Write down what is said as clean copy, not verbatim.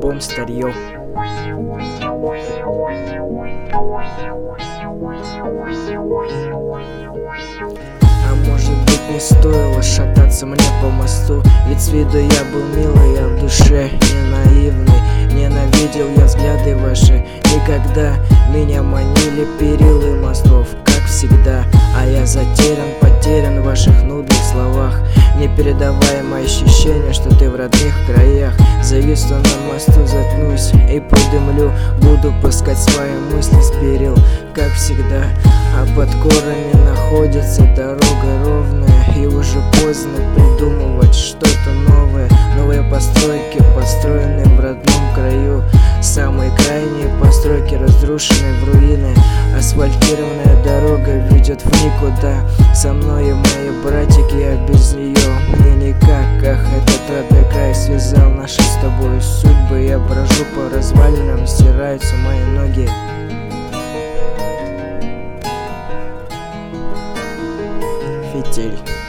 альбом «Старье». А может быть, не стоило шататься мне по мосту, ведь с виду я был милый, а в душе не наивный. Ненавидел я взгляды ваши, никогда меня манили перилы мостов, как всегда. А я затерян, потерян в ваших нудных словах. Непередаваемое ощущение, что ты в родных краях. Зависну на мосту, заткнусь и подымлю. Буду пускать свои мысли с перил, как всегда. А под корами находится дорога ровная, и уже поздно придумывать что-то новое. Новые постройки, построенные в родном краю. Самые крайние постройки разрушены в руины. Асфальтированная дорога ведет в никуда. Со мной и мои братики, а без нее мне никак. Ах, этот родной край связал наши с тобой судьбы. Я брожу по развалинам, стираются мои ноги. Фитиль.